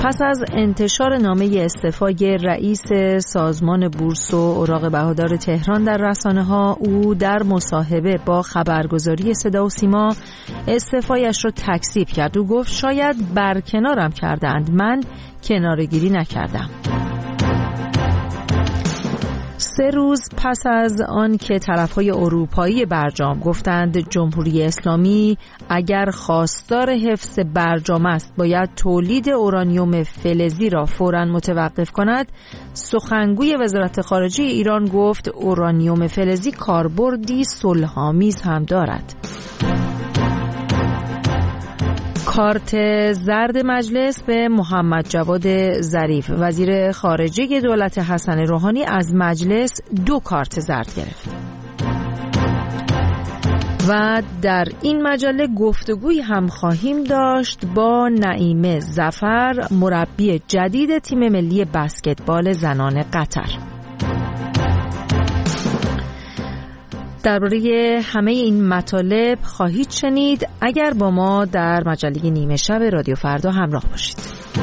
پس از انتشار نامه استعفای رئیس سازمان بورس و اوراق بهادار تهران در رسانه‌ها، او در مصاحبه با خبرگزاری صدا و سیما استعفایش را تکذیب کرد. او گفت شاید برکنارم کردند، من کناره‌گیری نکردم. 3 روز پس از آن که طرفهای اروپایی برجام گفتند جمهوری اسلامی اگر خواستار حفظ برجام است باید تولید اورانیوم فلزی را فوراً متوقف کند، سخنگوی وزارت خارجه ایران گفت اورانیوم فلزی کاربردی صلح‌آمیز هم دارد. کارت زرد مجلس به محمد جواد ظریف. وزیر خارجه دولت حسن روحانی از مجلس 2 کارت زرد گرفت. و در این مجله گفتگویی هم خواهیم داشت با نعیمه ظفر، مربی جدید تیم ملی بسکتبال زنان قطر. درباره همه این مطالب خواهید شنید اگر با ما در مجله نیمه شب رادیو فردا همراه باشید.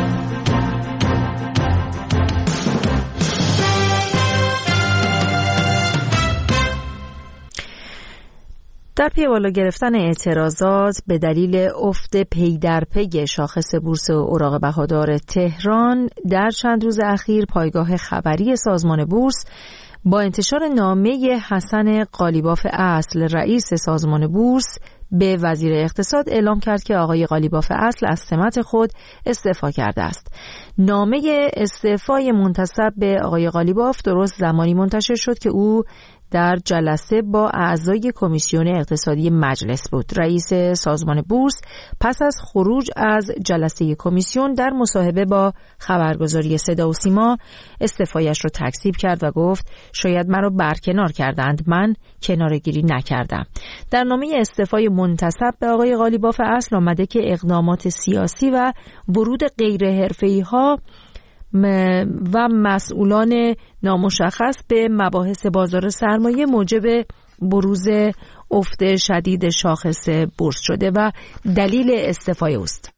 در پی بالا گرفتن اعتراضات به دلیل افت پی در پی شاخص بورس اوراق بهادار تهران در چند روز اخیر، پایگاه خبری سازمان بورس با انتشار نامه حسن قالیباف اصل رئیس سازمان بورس به وزیر اقتصاد اعلام کرد که آقای قالیباف اصل از سمت خود استعفا کرده است. نامه استعفای منتسب به آقای قالیباف درست زمانی منتشر شد که او در جلسه با اعضای کمیسیون اقتصادی مجلس بود. رئیس سازمان بورس پس از خروج از جلسه کمیسیون در مصاحبه با خبرگزاری صدا و سیما استعفایش را تکذیب کرد و گفت شاید مرا برکنار کردند، من کناره‌گیری نکردم. در نامه استعفای منتسب به آقای قالیباف اصل آمده که اقدامات سیاسی و ورود غیر حرفه‌ای‌ها و مسئولان نامشخص به مباحث بازار سرمایه موجب بروز افت شدید شاخص بورس شده و دلیل استعفای اوست.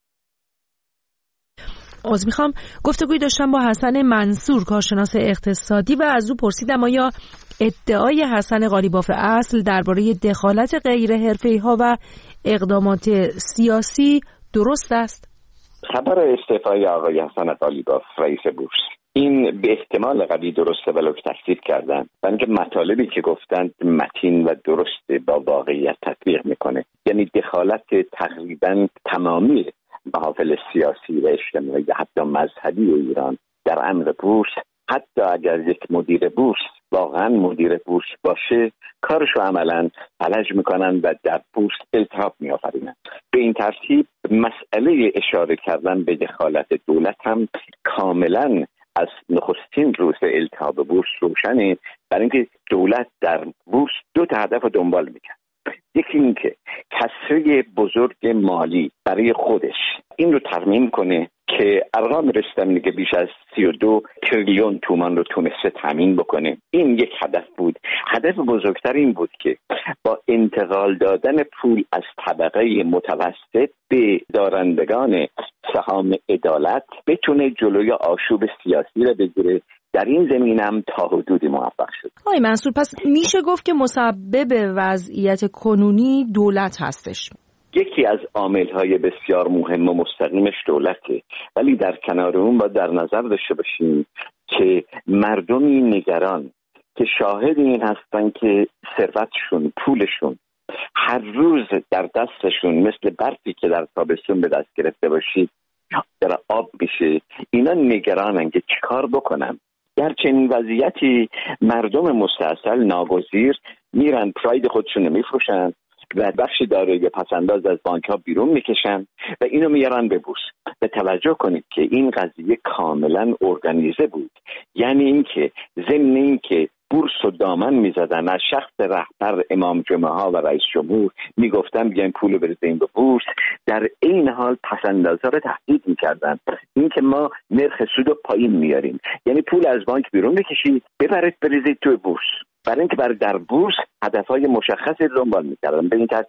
میخوام گفتگوی داشتم با حسن منصور، کارشناس اقتصادی، و از او پرسیدم آیا ادعای حسن قالیباف اصل درباره دخالت غیر حرفه‌ای‌ها و اقدامات سیاسی درست است؟ خبر استعفای آقای حسن قالیباف رئیس بورس این به احتمال قوی درسته ولو تکذیب کردن و اینکه مطالبی که گفتند متین و درسته با واقعیت تطبیق میکنه، یعنی دخالت تقریبا تمامی محافل سیاسی و اجتماعی حتی مذهبی ایران در امر بورس، حتی اگر یک مدیر بورس واقعا مدیر بورس باشه کارشو عملا فلج میکنن و در بورس التهاب میآفرینن. به این ترتیب مسئله اشاره کردن به دخالت دولت هم کاملا از نخستین روز التهاب بورس روشنه، برای اینکه دولت در بورس 2 هدف رو دنبال میکنه. یکی این که کسری بزرگ مالی برای خودش این رو ترمیم کنه که ارقام رسیدن میگه بیش از 32 تریلیون تومان رو تونسته تامین بکنه. این یک هدف بود. هدف بزرگتر این بود که با انتقال دادن پول از طبقه متوسط به دارندگان سهام عدالت بتونه جلوی آشوب سیاسی رو بگیره. در این زمینه هم تا حدودی موفق شد. آقای منصور، پس میشه گفت که مسبب وضعیت کنونی دولت هستش؟ یکی از عامل‌های بسیار مهم و مستقیمش دولته، ولی در کنار اون باید در نظر داشته باشیم که مردمی نگران که شاهد این هستن که ثروتشون، پولشون هر روز در دستشون مثل برفی که در تابستون به دست گرفته باشید در آب میشه، اینا نگرانن که چیکار بکنن. در چنین وضعیتی مردم مستاصل ناگزیر میرن پراید خودشون میفروشن و بخش دارایی پسنداز از بانک ها بیرون میکشن و اینو میارن به بورس. و توجه کنید که این قضیه کاملا ارگانیزه بود، یعنی اینکه ضمن اینکه بورس و دامن میزدن از شخص رهبر امام جمعه ها و رئیس جمهور میگفتن بیاین پولو بریزیم به بورس، در این حال پسندازا رو تهدید میکردن اینکه ما نرخ سود رو پایین میاریم، یعنی پول از بانک بیرون بکشید ببرید بریزید توی بورس، برای اینکه در بورس هدفهای مشخصی دنبال میکردن. به این ترتیب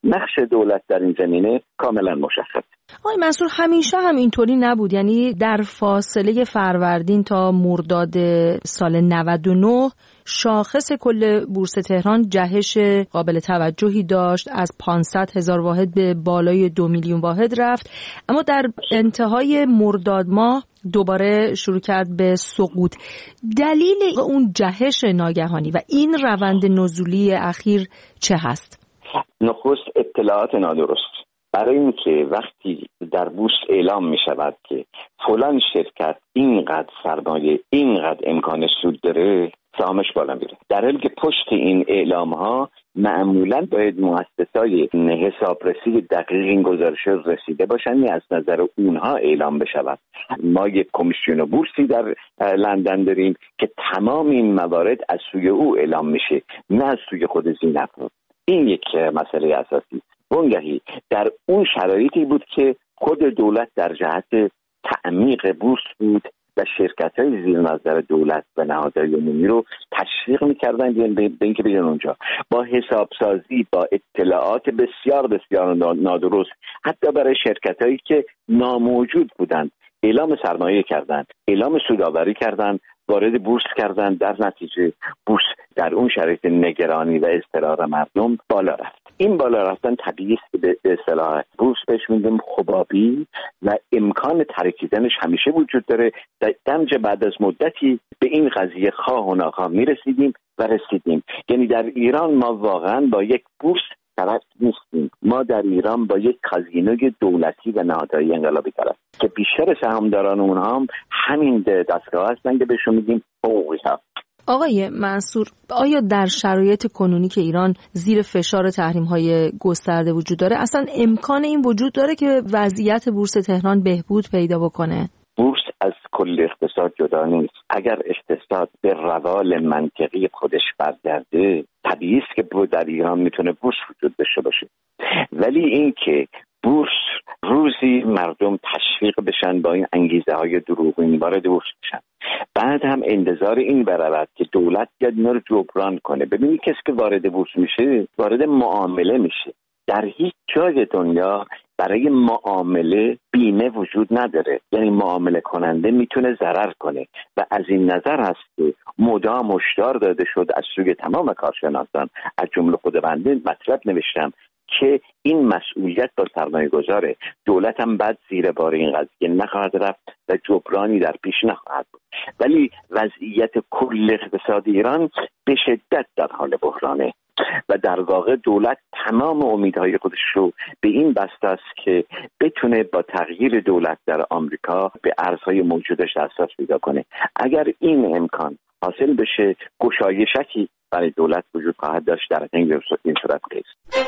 نقش دولت در این زمینه کاملا مشخص. آقای منصور، همیشه هم اینطوری نبود؟ یعنی در فاصله فروردین تا مرداد سال 99 شاخص کل بورس تهران جهش قابل توجهی داشت، از 500,000 واحد به بالای 2 میلیون واحد رفت، اما در انتهای مرداد ماه دوباره شروع کرد به سقوط. دلیل اون جهش ناگهانی و این روند نزولی اخیر چه هست؟ نخست اطلاعات نادرست. برای اینکه وقتی در بورس اعلام می شود که فلان شرکت اینقدر سرمایه، اینقدر امکان سود داره، سهامش بالا میره، در حالی که پشت این اعلام ها معمولا باید مؤسسای حسابرسی دقیق این گزارش رسیده باشن یا از نظر اونها اعلام بشود. ما یک کمیسیون بورسی در لندن داریم که تمام این موارد از سوی او اعلام میشه، نه از سوی خود زینف. این یک مسئله اساسی. وانگهی در اون شرایطی بود که خود دولت در جهت تعمیق بورس بود و شرکت‌های زیر نظر دولت و نهادهای عمومی رو تشویق می‌کردن به اینکه بیان اونجا با حسابسازی، با اطلاعات بسیار بسیار نادرست، حتی برای شرکت‌هایی که ناموجود بودند اعلام سرمایه کردند، اعلام سودآوری کردند، وارد بورس کردن. در نتیجه بورس در اون شرایط نگرانی و اضطرار مردم بالا رفت. این بالا رفتن طبیعی است که به اصطلاح بورس بهش میگیم حبابی و امکان ترکیدنش همیشه وجود داره. دمج بعد از مدتی به این قضیه خواه و ناخواه میرسیدیم و رسیدیم. یعنی در ایران ما واقعا با یک بورس طرف نیستیم، ما در ایران با یک کازینوی دولتی و نهادهای انقلابی طرف که بیشتر سهامداران اونها هم همین دستگاه هستن که بهشون میگیم حقوقی ها. آقای منصور، آیا در شرایط کنونی که ایران زیر فشار تحریم‌های گسترده وجود داره، اصلا امکان این وجود داره که وضعیت بورس تهران بهبود پیدا بکنه؟ بورس از کل اقتصاد جدا نیست. اگر اقتصاد به روال منطقی خودش برگرده، طبیعی است که در ایران میتونه بورس وجود داشته باشه. ولی این که بورس روزی مردم تشویق بشن با این انگیزه های دروغین وارد بورس بشن، بعد هم انتظار این برود که دولت بیاد اینا رو جبران کنه. ببینید کسی که وارد بورس میشه وارد معامله میشه. در هیچ جای دنیا برای معامله بیمه وجود نداره. یعنی معامله کننده میتونه ضرر کنه و از این نظر هست که مدام هشدار داده شد از سوی تمام کارشناسان، از جمله خود بنده مطلب نوشتم که این مسئولیت با سرمایه گذاره. دولت هم بعد زیر بار این قضیه نخواهد رفت و جبرانی در پیش نخواهد بود. ولی وضعیت کل اقتصاد ایران به شدت در حال بحرانه و در واقع دولت تمام امیدهای خودش رو به این بسته است که بتونه با تغییر دولت در آمریکا به ارزهای موجودش دسترسی پیدا کنه. اگر این امکان حاصل بشه، گشایشی برای دولت وجود خواهد داشت. در این صورت نیست.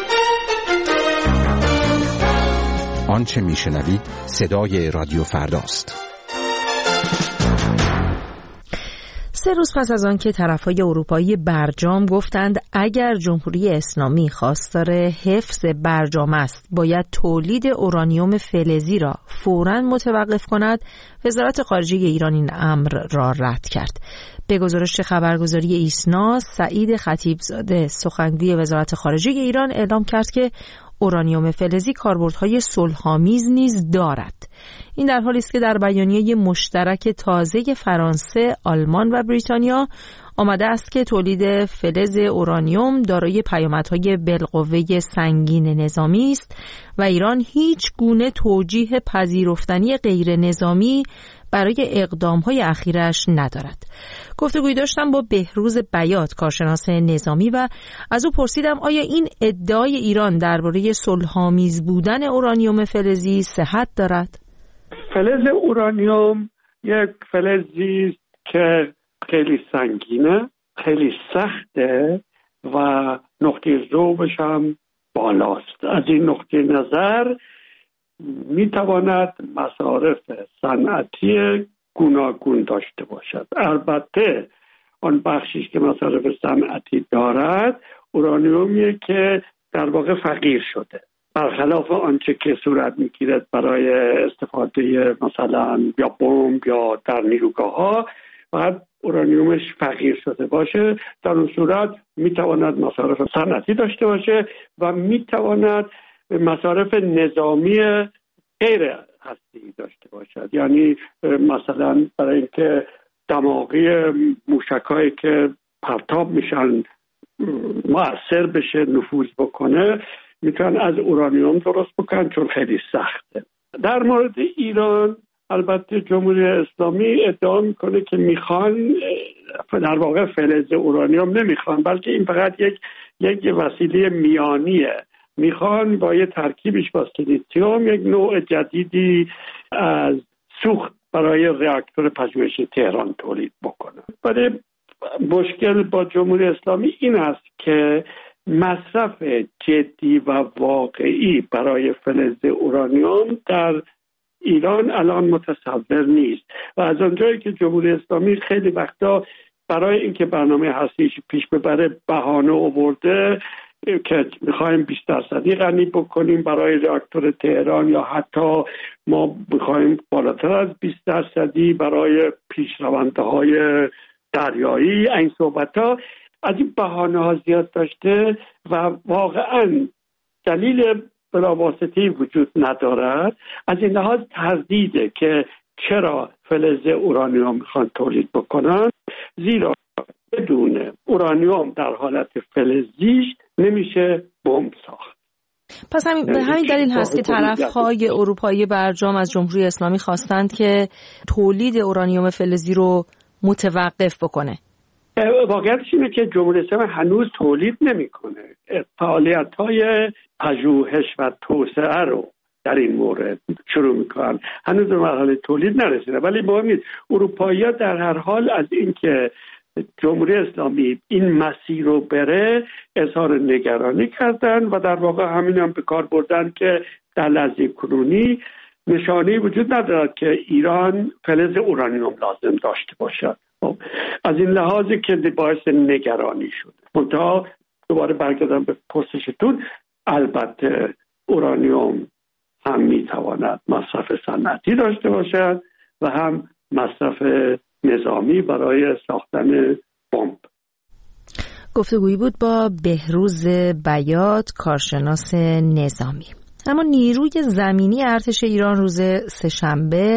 آنچه میشنوید صدای رادیو فرداست. 3 روز پس از آن که طرفهای اروپایی برجام گفتند اگر جمهوری اسلامی خواستار حفظ برجام است باید تولید اورانیوم فلزی را فوراً متوقف کند، وزارت خارجه ایران این امر را رد کرد. به گزارش خبرگزاری ایسنا، سعید خطیبزاده سخنگوی وزارت خارجه ایران اعلام کرد که اورانیوم فلزی کاربردهای صلح‌آمیز نیز دارد. این در حالی است که در بیانیه مشترک تازه فرانسه، آلمان و بریتانیا آمده است که تولید فلز اورانیوم دارای پیامدهای بالقوه سنگین نظامی است و ایران هیچ گونه توجیه پذیرفتنی غیر نظامی برای اقدامهای اخیرش ندارد. گفتگویی داشتم با بهروز بیات، کارشناس نظامی، و از او پرسیدم آیا این ادعای ایران درباره صلح‌آمیز بودن اورانیوم فلزی صحت دارد؟ فلز اورانیوم یک فلزی است که خیلی سنگینه، خیلی سخته و نقطه ذوبش هم بالاست. از این نقطه نظر میتواند مصارف صنعتی گوناگون داشته باشد. البته آن بخشی که مصارف صنعتی دارد اورانیومیه که در واقع فقیر شده، برخلاف آنچه که صورت میگیرد برای استفاده مثلا یا بمب یا در نیروگاه‌ها. فقط اورانیومش فقیر شده باشه، در اون صورت میتواند مصارف صنعتی داشته باشه و میتواند مصارف نظامی غیر هسته‌ای داشته باشد. یعنی مثلا برای اینکه دماغی موشکایی که پرتاب میشن مؤثر بشه، نفوذ بکنه، میتونن از اورانیوم درست بکنن چون خیلی سخته. در مورد ایران البته جمهوری اسلامی ادعا میکنه که میخوان، در واقع فلز اورانیوم نمیخوان، بلکه این فقط یک وسیله میانیه. میخوان با یه ترکیبش با سیلیسیوم یک نوع جدیدی از سوخت برای راکتور پژوهشی تهران تولید بکنن. ولی مشکل با جمهوری اسلامی این است که مصرف جدی و واقعی برای فلز اورانیوم در ایران الان متصور نیست و از اونجایی که جمهوری اسلامی خیلی وقتا برای اینکه برنامه هستیش پیش ببره بهانه آورده که میخوایم 20% غنی بکنیم برای راکتور تهران یا حتی ما میخوایم بالاتر از 20% برای پیشرونده‌های دریایی. این صحبت‌ها از این بهانه‌ها زیاد داشته و واقعاً دلیل بلاواسطه‌ای وجود ندارد. از این لحاظ تردیده که چرا فلز اورانیوم میخوان تولید بکنن، زیرا بدون اورانیوم در حالت فلزیش نمیشه بمب ساخت. پس به همین دلیل هست که طرف‌های اروپایی برجام از جمهوری اسلامی خواستند که تولید اورانیوم فلزی رو متوقف بکنه. واقعیتش اینه که جمهوری اسلامی هنوز تولید نمیکنه. فعالیت‌های پژوهش و توسعه رو در این مورد شروع میکنن، هنوز به مرحله تولید نرسیده. ولی مهم نیست، اروپایی‌ها در هر حال از اینکه جمهوری اسلامی این مسیر رو بره اظهار نگرانی کردن و در واقع همین هم به کار بردن که در لحظه کنونی نشانه‌ای وجود ندارد که ایران فلز اورانیوم لازم داشته باشد. از این لحاظی که باعث نگرانی شد. منتها دوباره برگردم به پرسشتون، البته اورانیوم هم میتواند مصرف صنعتی داشته باشد و هم مصرف نظامی برای ساختن بمب. گفتگویی بود با بهروز بیات، کارشناس نظامی. اما نیروی زمینی ارتش ایران روز سه‌شنبه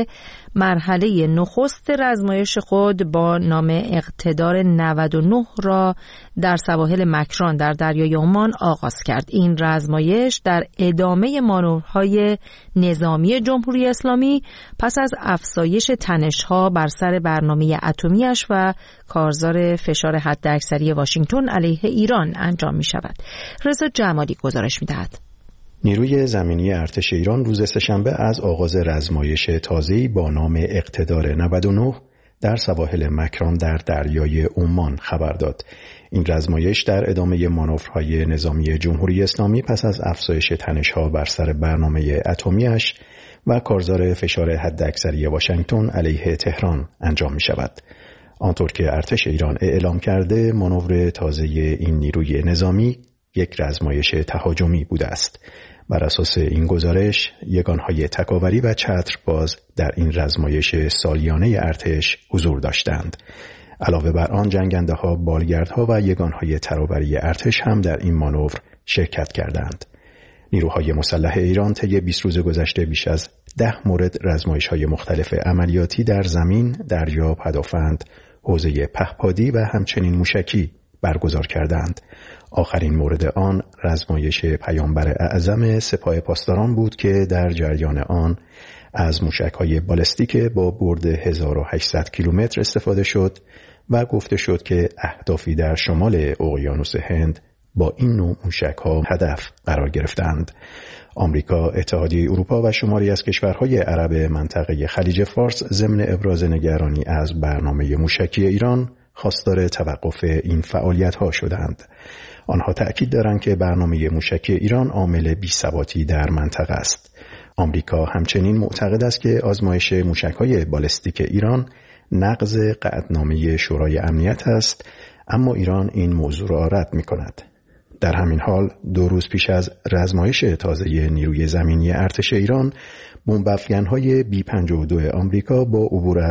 مرحله نخست رزمایش خود با نام اقتدار 99 را در سواحل مکران در دریای عمان آغاز کرد. این رزمایش در ادامه مانورهای نظامی جمهوری اسلامی پس از افزایش تنش‌ها بر سر برنامه اتمی‌اش و کارزار فشار حداکثری واشنگتن علیه ایران انجام می‌شود. رضا جمالی گزارش می‌دهد. نیروی زمینی ارتش ایران روز سه‌شنبه از آغاز رزمایش تازه‌ای با نام اقتدار 99 در سواحل مکران در دریای عمان خبر داد. این رزمایش در ادامه مانورهای نظامی جمهوری اسلامی پس از افزایش تنش‌ها بر سر برنامه اتمی‌اش و کارزار فشار حداکثری واشنگتن علیه تهران انجام می‌شود. آنطور که ارتش ایران اعلام کرده، مانور تازه این نیروی نظامی یک رزمایش تهاجمی بوده است. بر اساس این گزارش، یگانهای تکاوری و چترباز در این رزمایش سالیانه ارتش حضور داشتند. علاوه بر آن، جنگنده‌ها، بالگردها و یگانهای ترابری ارتش هم در این مانور شرکت کردند. نیروهای مسلح ایران طی 20 روز گذشته بیش از 10 مورد رزمایش‌های مختلف عملیاتی در زمین، دریا، پدافند، حوزه پهپادی و همچنین موشکی برگزار کردند. آخرین مورد آن رزمایش پیامبر اعظم سپاه پاسداران بود که در جریان آن از موشک‌های بالستیک با برد 1800 کیلومتر استفاده شد و گفته شد که اهدافی در شمال اقیانوس هند با این نوع موشک‌ها هدف قرار گرفتند. آمریکا، اتحادیه اروپا و شماری از کشورهای عرب منطقه خلیج فارس ضمن ابراز نگرانی از برنامه موشکی ایران خواستار توقف این فعالیت‌ها شدند. آنها تأکید دارند که برنامه موشکی ایران عامل بی‌ثباتی در منطقه است. آمریکا همچنین معتقد است که آزمایش موشک‌های بالستیک ایران نقض قطعنامه شورای امنیت است، اما ایران این موضوع را رد می‌کند. در همین حال 2 روز پیش از رزمایش تازه نیروی زمینی ارتش ایران، بمب‌افکن‌های B-52 آمریکا با عبور از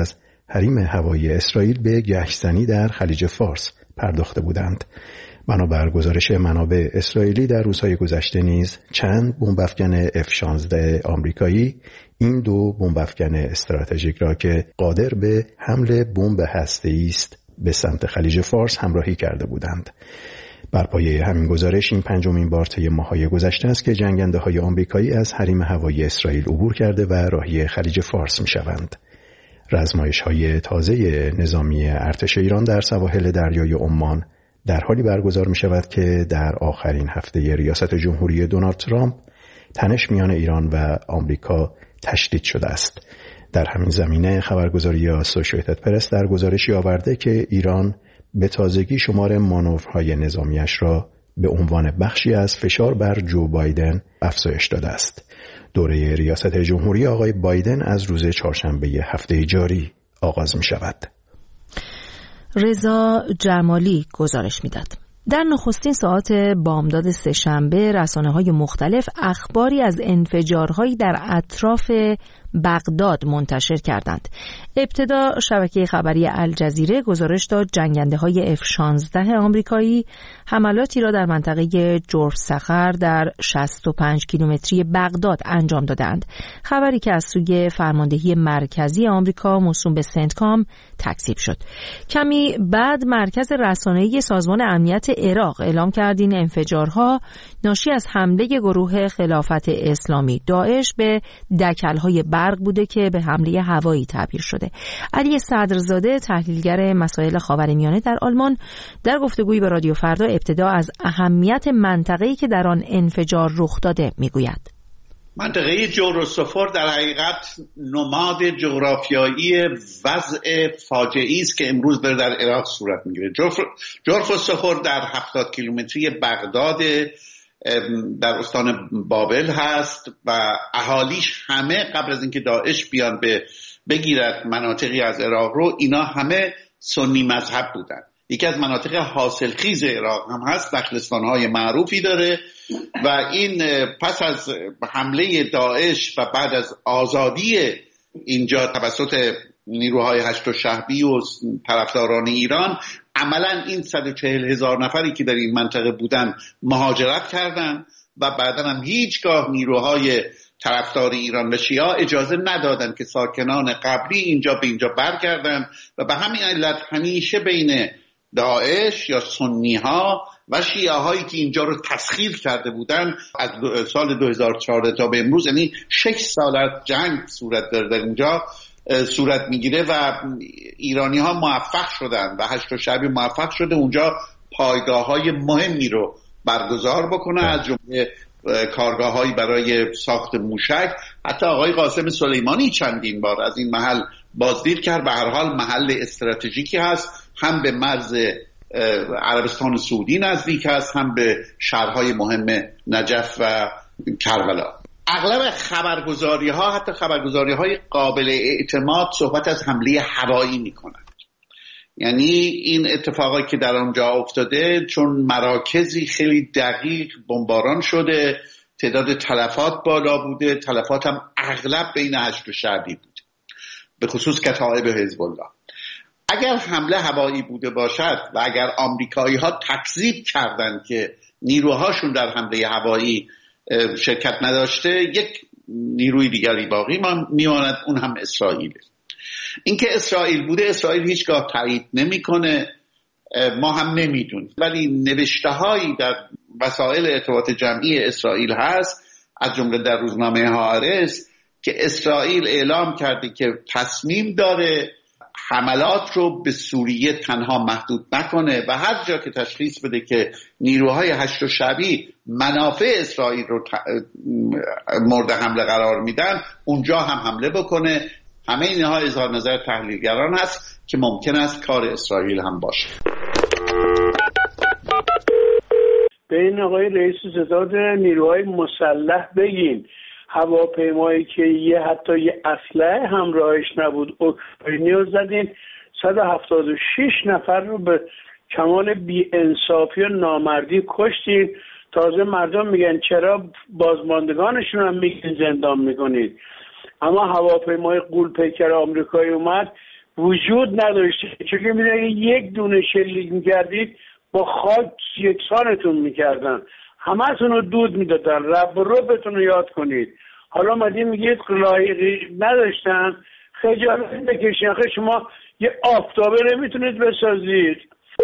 حریم هوایی اسرائیل به گشتزنی در خلیج فارس پرداخته بودند. بنابر گزارش منابع اسرائیلی در روزهای گذشته نیز چند بمب‌افکن F-16 آمریکایی این دو بمب‌افکن استراتژیک را که قادر به حمل بمب هسته‌ای است به سمت خلیج فارس همراهی کرده بودند. بر پایه همین گزارش این پنجمین بار طی ماه‌های گذشته است که جنگنده‌های آمریکایی از حریم هوایی اسرائیل عبور کرده و راهی خلیج فارس می‌شوند. رزمایش‌های تازه نظامی ارتش ایران در سواحل دریای عمان در حالی برگزار می‌شود که در آخرین هفته ریاست جمهوری دونالد ترامپ تنش میان ایران و آمریکا تشدید شده است. در همین زمینه خبرگزاری اسوسییتد پرس در گزارشی آورده که ایران به تازگی شمار مانورهای نظامیش را به عنوان بخشی از فشار بر جو بایدن افزایش داده است. دوره ریاست جمهوری آقای بایدن از روز چهارشنبه هفته جاری آغاز می‌شود. رضا جمالی گزارش می‌داد. در نخستین ساعات بامداد سه‌شنبه رسانه‌های مختلف اخباری از انفجارهایی در اطراف بغداد منتشر کردند. ابتدا شبکه خبری الجزیره گزارش داد جنگنده‌های F-16 آمریکایی حملاتی را در منطقه جرف صخر در 65 کیلومتری بغداد انجام دادند. خبری که از سوی فرماندهی مرکزی آمریکا موسوم به سنتکام تکذیب شد. کمی بعد مرکز رسانه‌ای سازمان امنیت عراق اعلام کرد این انفجارها ناشی از حمله گروه خلافت اسلامی داعش به دکل‌های برق بوده که به حمله هوایی تعبیر شده. علی صدرزاده تحلیلگر مسائل خاورمیانه در آلمان در گفتگویی با رادیو فردا ابتدا از اهمیت منطقه‌ای که در آن انفجار رخ داده میگوید. منطقه جورالسفر در حقیقت نماد جغرافیایی وضع فاجعه‌ای است که امروز در عراق صورت میگیره. جورالسفر در 70 کیلومتری بغداد در استان بابل هست و اهالیش همه قبل از اینکه داعش بیان بگیرد مناطقی از عراق رو، اینا همه سنی مذهب بودن. یکی از مناطق حاصلخیز عراق هم هست، نخلستان‌های معروفی داره و این پس از حمله داعش و بعد از آزادی اینجا توسط نیروهای هشت شعبی و طرفداران ایران، عملا این 140,000 نفری که در این منطقه بودن مهاجرت کردن و بعدا هم هیچگاه نیروهای طرفدار ایران و شیعه اجازه ندادن که ساکنان قبلی اینجا به اینجا برگردن و به همین علت همیشه بین داعش یا سنی ها و شیعه هایی که اینجا رو تسخیر کرده بودن از سال 2014 تا به امروز، یعنی 6 سال از جنگ صورت داره در اینجا صورت میگیره و ایرانی ها موفق شدن و هشت شعبی موفق شده اونجا پایگاه های مهمی رو برگزار بکنه، از جمله کارگاه هایی برای ساخت موشک. حتی آقای قاسم سلیمانی چندین بار از این محل بازدید کرد. به هر حال محل استراتژیکی هست، هم به مرز عربستان سعودی نزدیک هست، هم به شهرهای مهم نجف و کربلا. اغلب خبرگزاری ها، حتی خبرگزاری های قابل اعتماد، صحبت از حمله هوایی می کنند. یعنی این اتفاقی که در آنجا افتاده چون مراکزی خیلی دقیق بمباران شده، تعداد تلفات بالا بوده، تلفات هم اغلب بین هشت شعبی بود، به خصوص کتائب حزب الله. اگر حمله هوایی بوده باشد و اگر آمریکایی ها تکذیب کردند که نیروهاشون در حمله هوایی شرکت نداشته، یک نیروی دیگری باقی میماند، اون هم اسرائیل. اینکه اسرائیل بوده، اسرائیل هیچگاه تایید نمیکنه، ما هم نمیدونیم، ولی نوشته هایی در وسایل ارتباط جمعی اسرائیل هست، از جمله در روزنامه هآرتز، که اسرائیل اعلام کرده که تصمیم داره حملات رو به سوریه تنها محدود نکنه و هر جا که تشخیص بده که نیروهای هشت شعبی منافع اسرائیل رو مورد حمله قرار میدن، اونجا هم حمله بکنه. همه اینها اظهار نظر تحلیلگران هست که ممکن است کار اسرائیل هم باشه. به این آقای رئیس ستاد نیروهای مسلح بگین هواپیمایی که حتی یه اسلحه همراهش نبود اوکراینیو زدین، 176 نفر رو به کمال بی‌انصافی و نامردی کشتین. تازه مردم میگن چرا بازماندگانشون هم میگین زندان میکنید. اما هواپیمای غول‌پیکر آمریکایی اومد وجود نداشته، چون که میدونی یک دونه شلیک میکردید با خاک یکسانتون میکردن، همه‌تون رو دود میدادن. رب و ربتون رو یاد کنید. حالا مدین میگید لایقی نداشتن، خجالت بکشین. آخه شما یه آفتابه نمیتونید بسازید.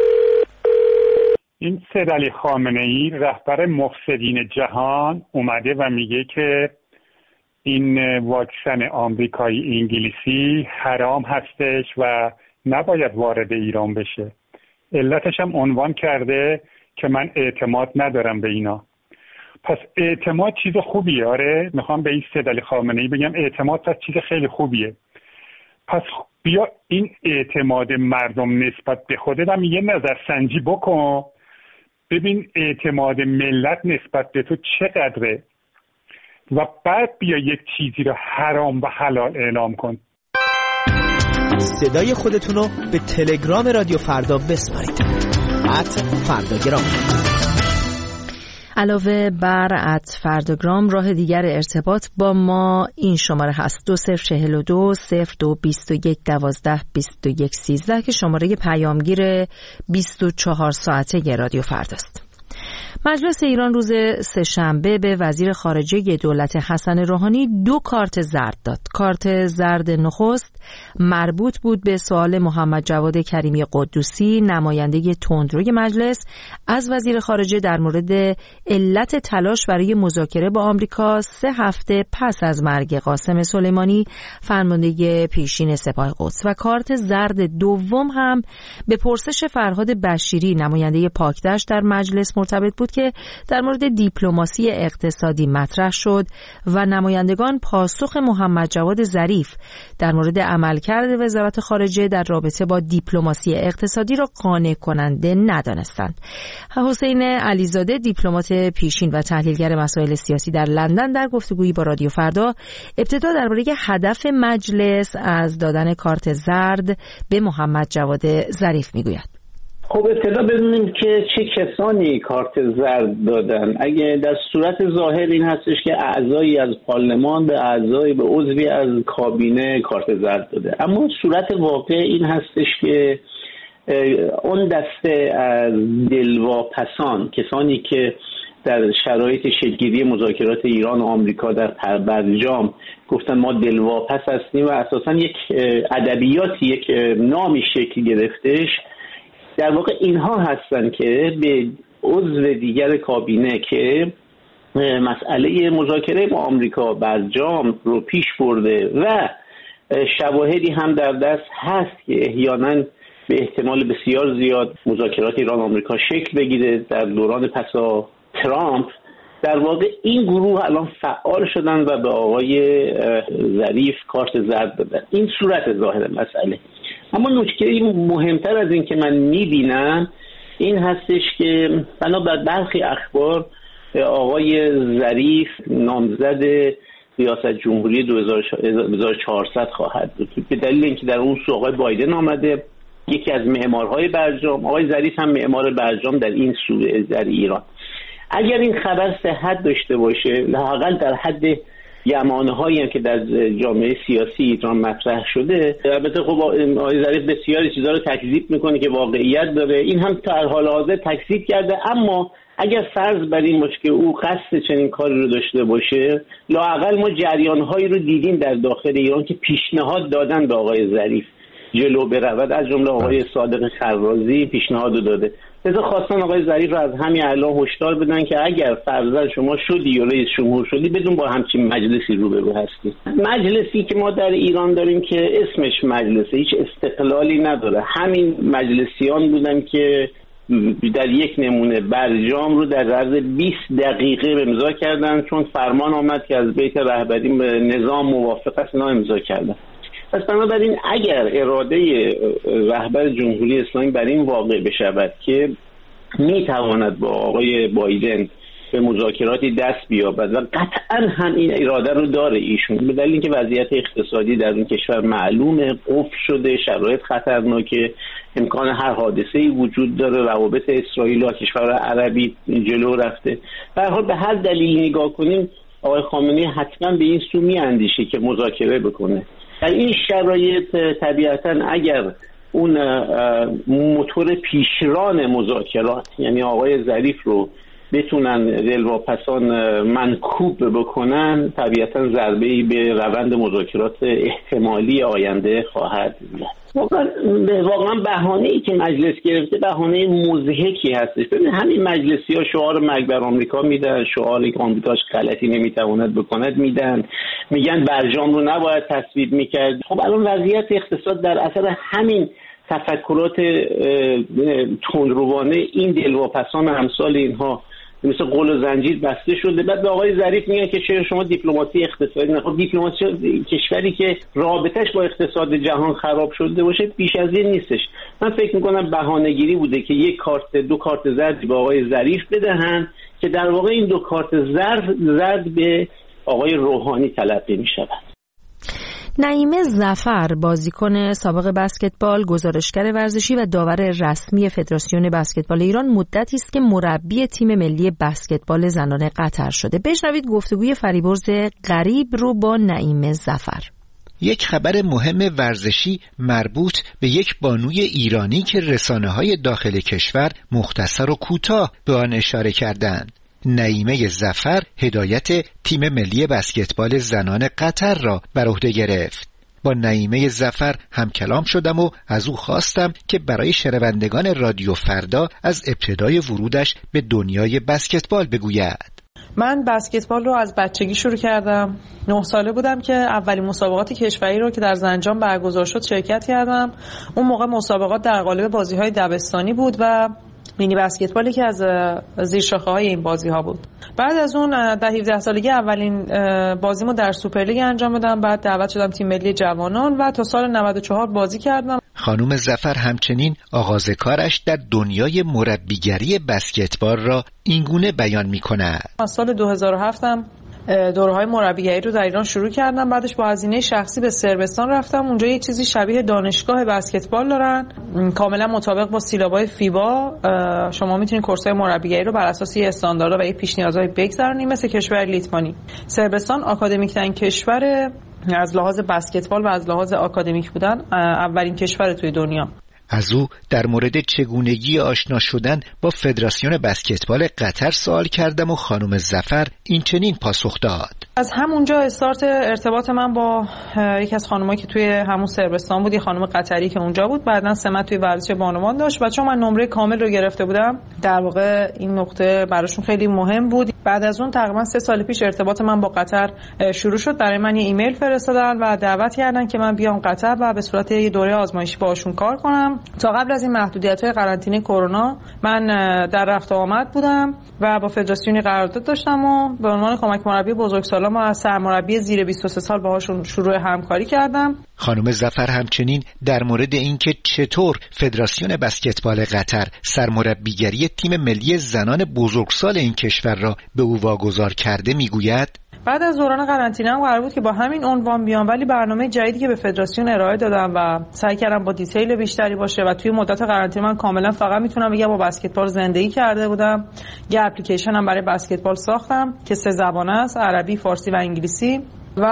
این سید علی خامنه‌ای رهبر مفسدین جهان اومده و میگه که این واکسن آمریکایی انگلیسی حرام هستش و نباید وارد ایران بشه. علتش هم عنوان کرده که من اعتماد ندارم به اینا. پس اعتماد چیز خوبیه. آره، میخوام به این سید علی خامنه‌ای بگم اعتماد پس چیز خیلی خوبیه. پس بیا این اعتماد مردم نسبت به خودت هم یه نظرسنجی بکن، ببین اعتماد ملت نسبت به تو چقدره و بعد بیا یک چیزی رو حرام و حلال اعلام کن. صدای خودتون رو به تلگرام رادیو فردا بسپارید. @فرداگرام. علاوه بر @فرداگرام، راه دیگر ارتباط با ما این شماره هست: 2042 02 21 12 21 13 که شماره پیامگیر 24 ساعته رادیو فرداست. مجلس ایران روز سه‌شنبه به وزیر خارجه دولت حسن روحانی 2 کارت زرد داد. کارت زرد نخست مربوط بود به سوال محمد جواد کریمی قدوسی، نماینده تندروی مجلس، از وزیر خارجه در مورد علت تلاش برای مذاکره با آمریکا 3 هفته پس از مرگ قاسم سلیمانی، فرمانده پیشین سپاه قدس. و کارت زرد دوم هم به پرسش فرهاد بشیری، نماینده پاکدشت در مجلس، مرتبط بود که در مورد دیپلماسی اقتصادی مطرح شد و نمایندگان پاسخ محمد جواد ظریف در مورد عملکرد وزارت خارجه در رابطه با دیپلماسی اقتصادی را قانع کننده ندانستند. حسین علیزاده، دیپلمات پیشین و تحلیلگر مسائل سیاسی در لندن، در گفتگویی با رادیو فردا ابتدا درباره هدف مجلس از دادن کارت زرد به محمد جواد ظریف میگوید. خب ابتدا بدونیم که چه کسانی کارت زرد دادن. اگه در صورت ظاهر این هستش که اعضایی از پارلمان به عضوی از کابینه کارت زرد داده، اما صورت واقع این هستش که اون دسته از دلواپسان، کسانی که در شرایط شکل‌گیری مذاکرات ایران و آمریکا در برجام گفتن ما دلواپس هستیم و اساساً یک ادبیاتی، یک نامی شکل گرفتش، در واقع اینها هستن که به عضو دیگر کابینه که مسئله مذاکره با آمریکا برجام رو پیش برده و شواهدی هم در دست هست که احیانا به احتمال بسیار زیاد مذاکرات ایران آمریکا شکل بگیره در دوران پسا ترامپ، در واقع این گروه الان فعال شدن و به آقای ظریف کارت زرد دادن. این صورت ظاهر مسئله. اما نکته مهمتر از این که من میبینم این هستش که بنابر برخی اخبار آقای ظریف نامزد ریاست جمهوری 2400 خواهد بود، به دلیل اینکه در اون سو آقای بایدن آمده، یکی از معمارهای برجام. آقای ظریف هم معمار برجام در این سو در ایران. اگر این خبر صحت داشته باشه، لااقل در حد گمانه‌هایی هم که در جامعه سیاسی ایران مطرح شده، البته خب آقای ظریف بسیاری چیزا رو تکذیب میکنه که واقعیت داره، این هم در حال حاضر تکذیب کرده، اما اگر فرض بر این باشه که او قصد چنین کاری رو داشته باشه، لااقل ما جریان‌هایی رو دیدیم در داخل ایران که پیشنهاد دادن به آقای ظریف جلو برود، از جمله آقای صادق خرازی پیشنهاد داده. لذا خواستن آقای ظریف رو از همین الان هشدار بدن که اگر فرضاً شما شدی یا رئیس جمهور شدی، بدون با همچین مجلسی روبرو هستی. مجلسی که ما در ایران داریم که اسمش مجلسه، هیچ استقلالی نداره. همین مجلسیان بودن که در یک نمونه برجام رو در عرض 20 دقیقه امضا کردن، چون فرمان آمد که از بیت رهبری به نظام موافق است، اینا امضا کردن. پس بنابراین اگر اراده رهبر جمهوری اسلامی بر این واقع بشود که میتواند با آقای بایدن به مذاکراتی دست بیابد و قطعا هم این اراده رو داره ایشون، به دلیل اینکه وضعیت اقتصادی در این کشور معلومه، قفل شده، شرایط خطرناکه، امکان هر حادثه‌ای وجود داره، روابط اسرائیل و کشور عربی جلو رفته. به هر حال به هر دلیل نگاه کنیم آقای خامنه‌ای حتما به این سو می‌اندیشه که مذاکره بکنه. در این شرایط طبیعتاً اگر اون موتور پیشران مذاکرات یعنی آقای ظریف رو بتونن دلواپسان منکوب بکنن، طبیعتاً ضربه‌ای به روند مذاکرات احتمالی آینده خواهد بود. واقعا بهانه‌ای که مجلس گرفته بهانه مضحکی هستش. ببین همین مجلسی‌ها شعار مرگ بر آمریکا میدن، شعاری که آمریکاش غلطی نمیتواند بکند میدن، میگن برجام رو نباید تصویب میکرد. خب الان وضعیت اقتصاد در اثر همین تفکرات تندروانه این دلواپسان امثال اینها مثل قل و زنجیر بسته شده. بعد به آقای ظریف میگن که چرا شما دیپلماسی اقتصادی خب دیپلماسی کشوری که رابطش با اقتصاد جهان خراب شده باشه بیش از این نیستش. من فکر میکنم بهانه‌گیری بوده که دو کارت زرد به آقای ظریف بدهن که در واقع این دو کارت زرد به آقای روحانی تلقی میشود. نعیمه ظفر، بازیکن سابق بسکتبال، گزارشگر ورزشی و داور رسمی فدراسیون بسکتبال ایران، مدتی است که مربی تیم ملی بسکتبال زنان قطر شده. بشنوید گفتگوی فریبرز غریب رو با نعیمه ظفر. یک خبر مهم ورزشی مربوط به یک بانوی ایرانی که رسانه‌های داخل کشور مختصر و کوتاه به آن اشاره کردند. نعیمه ظفر هدایت تیم ملی بسکتبال زنان قطر را بر عهده گرفت. با نعیمه ظفر هم کلام شدم و از او خواستم که برای شنوندگان رادیو فردا از ابتدای ورودش به دنیای بسکتبال بگوید. من بسکتبال رو از بچگی شروع کردم. 9 ساله بودم که اولین مسابقات کشوری رو که در زنجان برگزار شد شرکت کردم. اون موقع مسابقات در قالب بازی‌های دبستانی بود و مینی بسکتبالی که از زیرشاخه‌های این بازی‌ها بود. بعد از اون در 17 سالگی اولین بازیمو در سوپرلیگ انجام دادم. بعد دعوت شدم تیم ملی جوانان و تا سال 94 بازی کردم. خانم ظفر همچنین آغاز کارش در دنیای مربیگری بسکتبال را اینگونه بیان می‌کند. از سال 2007 هم دوره‌های مربیگری رو در ایران شروع کردم. بعدش با هزینه شخصی به صربستان رفتم. اونجا یه چیزی شبیه دانشگاه بسکتبال دارن، کاملا مطابق با سیلابای فیبا. شما میتونید کورس‌های مربیگری رو بر اساس یه استانداردها و یه پیش نیازهای بگذرونید، مثل کشور لیتوانی. صربستان آکادمیک ترین کشور از لحاظ بسکتبال و از لحاظ آکادمیک بودن اولین کشور توی دنیا. از او در مورد چگونگی آشنا شدن با فدراسیون بسکتبال قطر سوال کردم و خانم ظفر این چنین پاسخ داد. از همونجا استارت ارتباط من با یکی از خانمایی که توی همون صربستان بود، یه خانم قطری که اونجا بود، بعداً سمت توی ورزش بانوان داشت و چون من نمره کامل رو گرفته بودم در واقع این نقطه براشون خیلی مهم بود. بعد از اون تقریبا 3 سال پیش ارتباط من با قطر شروع شد. برای من یه ایمیل فرستادن و دعوت کردن که من بیام قطر و به صورت یه دوره آزمایشی باهاشون کار کنم. تا قبل از این محدودیت‌های قرنطینه کرونا من در رفت و آمد بودم و با فدراسیونی قرارداد داشتم و به عنوان کمک مربی بزرگسالان و سرمربی زیر 23 سال باهاشون شروع همکاری کردم. خانم ظفر همچنین در مورد اینکه چطور فدراسیون بسکتبال قطر سرمربیگری تیم ملی زنان بزرگسال این کشور را به او واگذار کرده میگوید: بعد از دوران قرنطینه هم قرار بود که با همین عنوان بیام، ولی برنامه جدیدی که به فدراسیون ارائه دادم و سعی کردم با دیتیل بیشتری باشه و توی مدت قرنطینه من کاملا فقط میتونم بگم با بسکتبال زندگی کرده بودم. یه اپلیکیشن هم برای بسکتبال ساختم که 3 زبانه است، عربی، فارسی و انگلیسی. و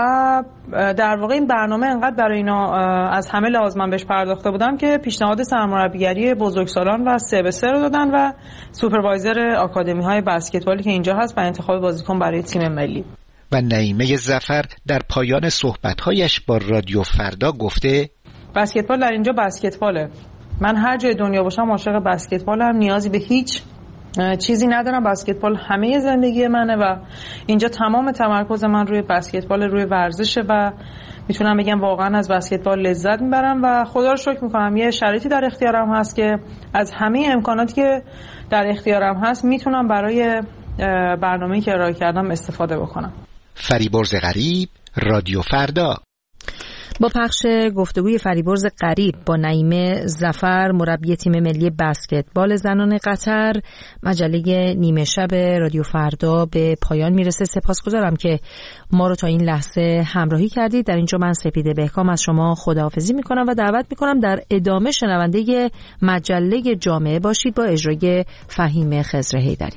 در واقع این برنامه انقدر برای اینا از همه لحاظ من بهش پرداخته بودم که پیشنهاد سرمربیگری بزرگسالان و 3x3 رو دادن و سوپروایزر آکادمی‌های بسکتبالی که اینجا هست و انتخاب بازیکن برای تیم ملی. و نعیمه ظفر در پایان صحبت‌هایش با رادیو فردا گفته: بسکتبال در اینجا بسکتباله. من هر جای دنیا باشم عاشق بسکتبالم، نیازی به هیچ چیزی ندارم. بسکتبال همه زندگی منه و اینجا تمام تمرکز من روی بسکتبال، روی ورزشه و میتونم بگم واقعا از بسکتبال لذت میبرم و خدا رو شکر میکنم یه شرایطی در اختیارم هست که از همه امکاناتی که در اختیارم هست میتونم برای برنامه‌ای که ارائه کردم استفاده بکنم. فریبرز غریب، رادیو فردا. با پخش گفتگوی فریبرز غریب با نعیمه ظفر، مربی تیم ملی بسکتبال زنان قطر، مجله نیمه شب رادیو فردا به پایان میرسه. سپاسگزارم که ما رو تا این لحظه همراهی کردید. در اینجا من سپیده بهکام از شما خداحافظی میکنم و دعوت میکنم در ادامه شنونده مجله جامعه باشید با اجرای فهیم خضر حیدری.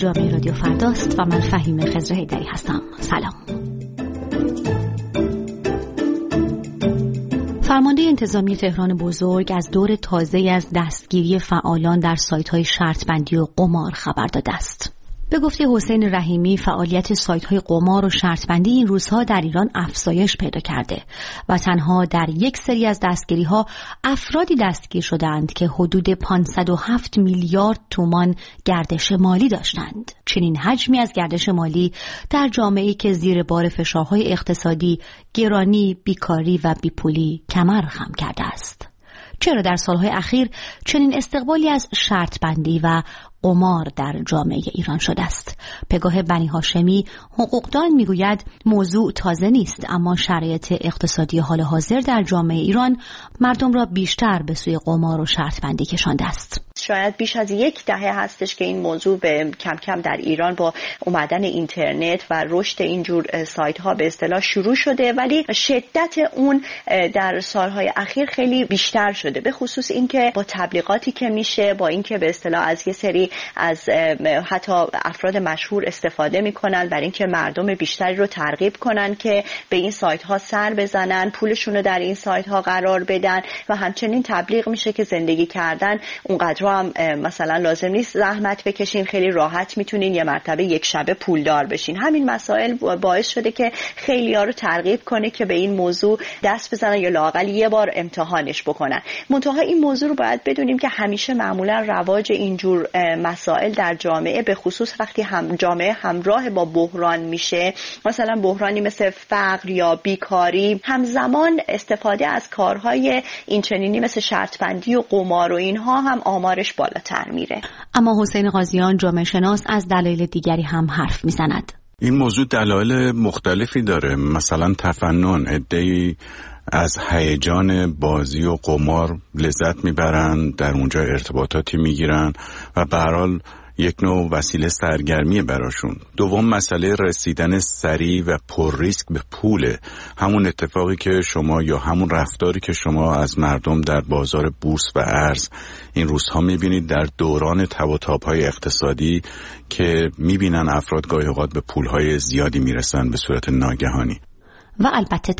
جامعه رادیو فرداست و من فهیمه خضر حیدری هستم. سلام. فرمانده انتظامی تهران بزرگ از دور تازه‌ای از دستگیری فعالان در سایت‌های شرط‌بندی و قمار خبر داده است. به گفته حسین رحیمی، فعالیت سایت‌های قمار و شرط‌بندی این روزها در ایران افزایش پیدا کرده و تنها در یک سری از دستگیری‌ها افرادی دستگیر شدند که حدود 507 میلیارد تومان گردش مالی داشتند. چنین حجمی از گردش مالی در جامعه‌ای که زیر بار فشارهای اقتصادی، گرانی، بیکاری و بیپولی کمر خم کرده است. چرا در سالهای اخیر چنین استقبالی از شرط‌بندی و قمار در جامعه ایران شده است؟ پگاه بنی هاشمی، حقوقدان، میگوید موضوع تازه نیست، اما شرایط اقتصادی حال حاضر در جامعه ایران مردم را بیشتر به سوی قمار و شرط‌بندی کشانده است. شاید بیش از یک دهه هستش که این موضوع به کم کم در ایران با اومدن اینترنت و رشد اینجور سایت ها به اصطلاح شروع شده، ولی شدت اون در سالهای اخیر خیلی بیشتر شده، به خصوص اینکه با تبلیغاتی که میشه، با اینکه به اصطلاح از یه سری از حتی افراد مشهور استفاده میکنن برای اینکه مردم بیشتری رو ترغیب کنن که به این سایت ها سر بزنن، پولشون رو در این سایت ها قرار بدن و همچنین تبلیغ میشه که زندگی کردن اونقدر هم مثلا لازم نیست زحمت بکشین، خیلی راحت میتونین یه مرتبه یک شبه پولدار بشین. همین مسائل باعث شده که خیلی‌ها رو ترغیب کنه که به این موضوع دست بزنن یا لااقل یه بار امتحانش بکنن. منتها این موضوع رو باید بدونیم که همیشه معمولا رواج اینجور مسائل در جامعه، به خصوص وقتی جامعه همراه با بحران میشه، مثلا بحرانی مثل فقر یا بیکاری، همزمان استفاده از کارهای اینچنینی مثل شرط‌بندی و قمار و اینها هم آمارش بالاتر میره. اما حسین قاضیان، جامعه شناس، از دلایل دیگری هم حرف میزند. این موضوع دلایل مختلفی داره. مثلا تفنن، عده‌ای از هیجان بازی و قمار لذت میبرن، در اونجا ارتباطاتی میگیرن و به هر حال یک نوع وسیله سرگرمی براشون. دوم، مسئله رسیدن سریع و پر ریسک به پوله. همون اتفاقی که شما یا همون رفتاری که شما از مردم در بازار بورس و ارز این روزها میبینید در دوران تب و تاب‌های اقتصادی که میبینن افراد گاهی اوقات به پولهای زیادی میرسن به صورت ناگهانی. و البته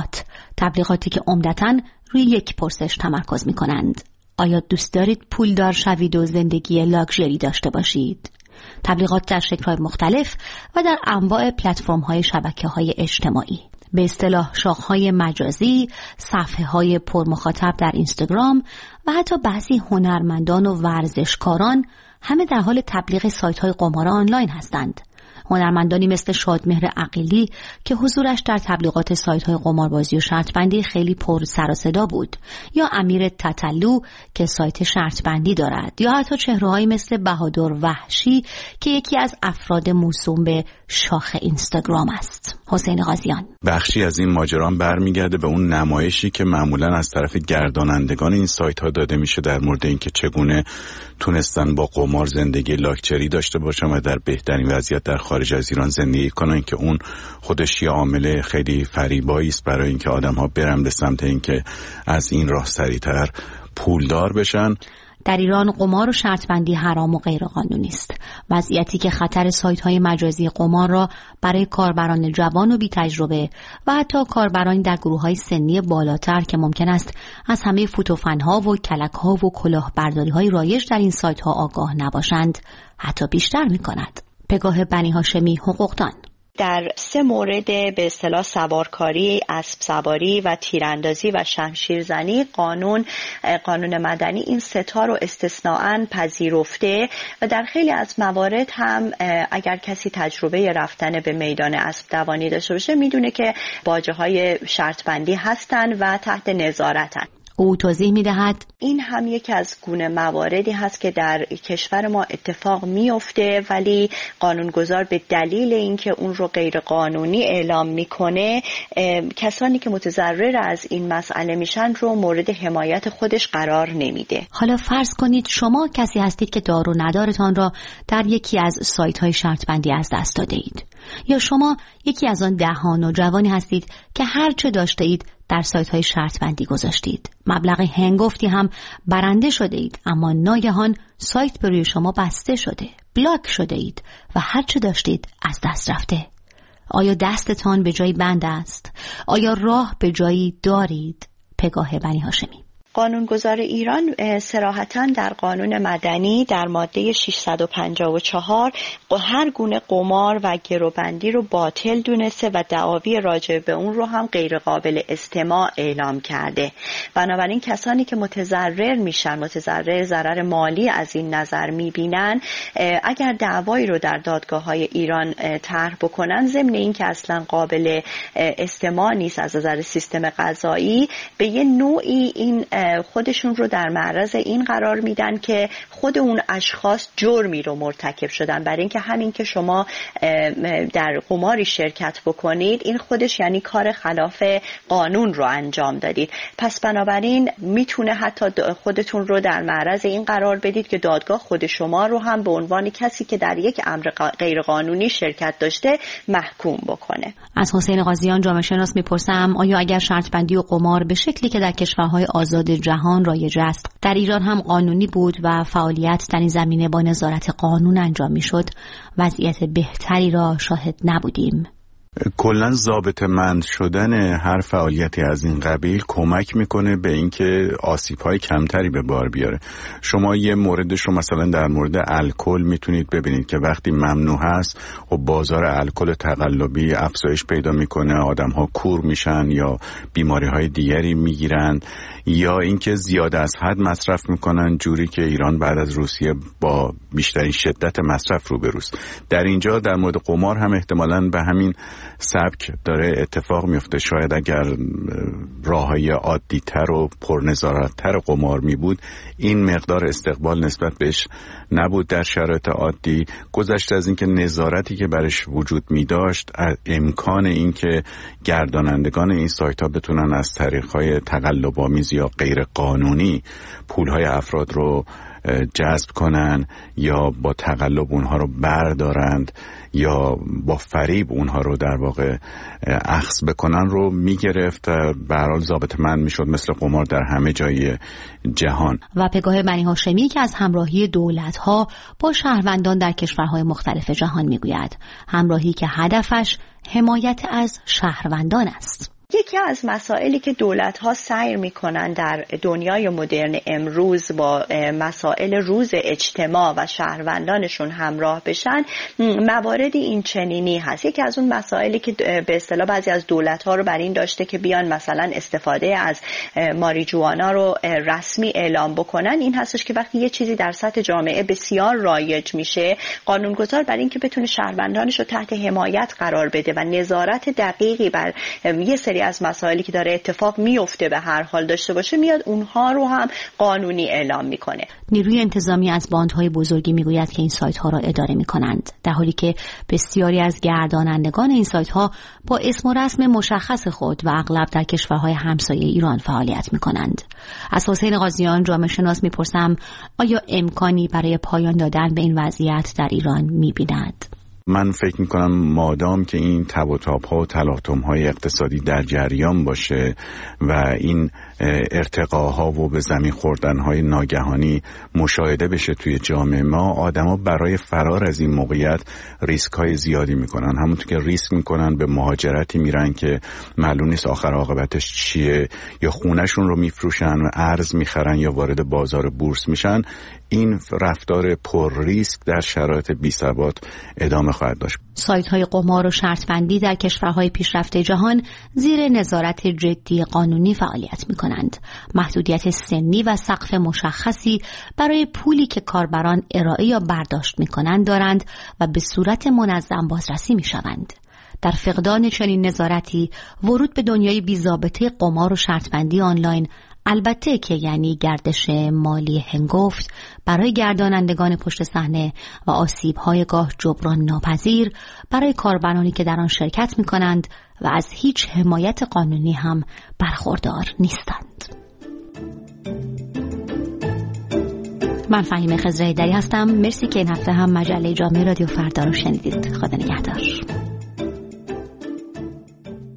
تبلیغاتی که عمدتاً روی یک پرسش تمرکز میکنند: آیا دوست دارید پولدار شوید و زندگی لاکچری داشته باشید؟ تبلیغات در شکل‌های مختلف و در انواع پلتفرم‌های شبکه‌های اجتماعی، به اصطلاح شاخه‌های مجازی، صفحه‌های پرمخاطب در اینستاگرام و حتی بعضی هنرمندان و ورزشکاران همه در حال تبلیغ سایت‌های قمار آنلاین هستند. هنرمندانی مثل شادمهر عقیلی که حضورش در تبلیغات سایت‌های قماربازی و شرط‌بندی خیلی پر سر و صدا بود، یا امیر تتلو که سایت شرط‌بندی دارد، یا حتی چهره‌هایی مثل بهادر وحشی که یکی از افراد موسوم به شاخ اینستاگرام است. حسین قاضیان: بخشی از این ماجرا برمیگرده به اون نمایشی که معمولاً از طرف گردانندگان این سایت‌ها داده میشه در مورد اینکه چگونه تونستن با قمار زندگی لاکچری داشته باشن و در بهترین وضعیت در خارج از ایران زندگی کنن، که اون خودش یه عامل خیلی فریبایی است برای اینکه آدم‌ها برن به سمت اینکه از این راه سریعتر پولدار بشن. در ایران قمار و شرط‌بندی حرام و غیرقانونی است، وضعیتی که خطر سایت‌های مجازی قمار را برای کاربران جوان و بی تجربه و حتی کاربرانی در گروه‌های سنی بالاتر که ممکن است از همه فوتوفن‌ها و کلک‌ها و کلاهبرداری‌های رایج در این سایت‌ها آگاه نباشند، حتی بیشتر می‌کند. پگاه بنی هاشمی، حقوقدان: در 3 مورد به اصطلاح سوارکاری، اسب سواری و تیراندازی و شمشیرزنی قانون مدنی این 3 تا رو استثناءً پذیرفته و در خیلی از موارد هم اگر کسی تجربه رفتن به میدان اسب دوانی داشته باشه میدونه که باجه‌های شرط بندی هستن و تحت نظارتن. او توضیح می‌دهد این هم یکی از گونه مواردی هست که در کشور ما اتفاق میفته، ولی قانونگذار به دلیل اینکه اون رو غیر قانونی اعلام میکنه، کسانی که متضرر از این مسئله میشن رو مورد حمایت خودش قرار نمیده. حالا فرض کنید شما کسی هستید که دار و ندارتان را در یکی از سایت‌های شرط بندی از دست داده اید. یا شما یکی از آن ده‌ها نوجوانی هستید که هر چه داشته اید در سایت‌های شرط بندی گذاشتید. مبلغ هنگفتی هم برنده شده اید، اما ناگهان سایت به روی شما بسته شده، بلاک شده اید و هر چه داشتید از دست رفته. آیا دستتان به جایی بند است؟ آیا راه به جایی دارید؟ پگاه بنی هاشمی. قانونگذار ایران صراحتاً در قانون مدنی در ماده 654 هر گونه قمار و گروبندی رو باطل دونسته و دعاوی راجع به اون رو هم غیر قابل استماع اعلام کرده. بنابراین کسانی که متضرر میشن، متضرر ضرر مالی از این نظر میبینن، اگر دعوایی رو در دادگاه‌های ایران طرح بکنن، ضمن این که اصلا قابل استماع نیست از نظر سیستم قضایی، به یه نوعی این خودشون رو در معرض این قرار میدن که خود اون اشخاص جرمی رو مرتکب شدن. برای اینکه همین که شما در قماری شرکت بکنید، این خودش یعنی کار خلاف قانون رو انجام دادید. پس بنابراین میتونه حتی خودتون رو در معرض این قرار بدید که دادگاه خود شما رو هم به عنوان کسی که در یک امر غیر قانونی شرکت داشته محکوم بکنه. از حسین قاضیان جامعه شناس میپرسم آیا اگر شرط بندی و قمار به شکلی که در کشورهای آزاد جهان رایج است در ایران هم قانونی بود و فعالیت در این زمینه با نظارت قانون انجام میشد، وضعیت بهتری را شاهد نبودیم؟ کلاً ضابطه‌مند شدن هر فعالیتی از این قبیل کمک میکنه به اینکه آسیب‌های کمتری به بار بیاره. شما یه موردش رو مثلا در مورد الکل میتونید ببینید که وقتی ممنوع هست و بازار الکل تقلبی افزایش پیدا میکنه، آدم‌ها کور میشن یا بیماری‌های دیگری میگیرن، یا اینکه زیاد از حد مصرف میکنن، جوری که ایران بعد از روسیه با بیشترین شدت مصرف روبروست. در اینجا در مورد قمار هم احتمالاً به همین سبک داره اتفاق میفته. شاید اگر راههای عادی‌تر و پرنظارت‌تر قمار می بود، این مقدار استقبال نسبت بهش نبود در شرایط عادی. گذشته از اینکه نظارتی که برش وجود می داشت، امکان اینکه گردانندگان این سایت‌ها بتونن از طریق‌های تقلب‌آمیز یا غیر قانونی پول‌های افراد رو جذب کنن یا با تقلب اونها رو بردارند یا با فریب اونها رو در واقع اخذ بکنن رو میگرفت. به هر حال ضابطه‌مند میشد مثل قمار در همه جای جهان. و پگاه بنی هاشمی که از همراهی دولت‌ها با شهروندان در کشورهای مختلف جهان میگوید، همراهی که هدفش حمایت از شهروندان است. یکی از مسائلی که دولت‌ها سعی می‌کنن در دنیای مدرن امروز با مسائل روز اجتماع و شهروندانشون همراه بشن، مواردی این چنینی هست. یکی از اون مسائلی که به اصطلاح بعضی از دولت‌ها رو بر این داشته که بیان مثلا استفاده از ماریجوانا رو رسمی اعلام بکنن، این هستش که وقتی یه چیزی در سطح جامعه بسیار رایج میشه، قانونگذار بر این که بتونه شهروندانش رو تحت حمایت قرار بده و نظارت دقیقی بر یه سری از مسائلی که داره اتفاق میفته به هر حال داشته باشه، میاد اونها رو هم قانونی اعلام میکنه. نیروی انتظامی از باندهای بزرگی میگوید که این سایت ها را اداره میکنند، در حالی که بسیاری از گردانندگان این سایت ها با اسم و رسم مشخص خود و اغلب در کشورهای همسایه ایران فعالیت میکنند. از حسین قاضیان جامعه شناس میپرسم آیا امکانی برای پایان دادن به این وضعیت در ایران میبیند؟ من فکر میکنم مادام که این تب و تاب‌ها و تلاطم‌های اقتصادی در جریان باشه و این ارتقاها و به زمین خوردن‌های ناگهانی مشاهده بشه توی جامعه ما، آدما برای فرار از این موقعیت ریسک‌های زیادی میکنن. همونطور که ریسک میکنن به مهاجرتی میرن که معلوم نیست آخر عاقبتش چیه، یا خونه‌شون رو میفروشن و ارز میخرن یا وارد بازار بورس میشن. این رفتار پر ریسک در شرایط بی‌ثبات ادامه خواهد داشت. سایت‌های قمار و شرط بندی در کشورهای پیشرفته جهان زیر نظارت جدی قانونی فعالیت می‌کنند. محدودیت سنی و سقف مشخصی برای پولی که کاربران ارائه یا برداشت می‌کنند دارند و به صورت منظم بازرسی می‌شوند. در فقدان چنین نظارتی، ورود به دنیای بی‌ضابطه قمار و شرط بندی آنلاین، البته که یعنی گردش مالی هنگفت برای گردانندگان پشت صحنه و آسیب‌های گاه جبران ناپذیر برای کاربرانی که در آن شرکت می‌کنند و از هیچ حمایت قانونی هم برخوردار نیستند. من فهیمه خضره‌ایدری هستم. مرسی که این هفته هم مجله جامعه رادیو فردا رو شنیدید. خدا نگهدار.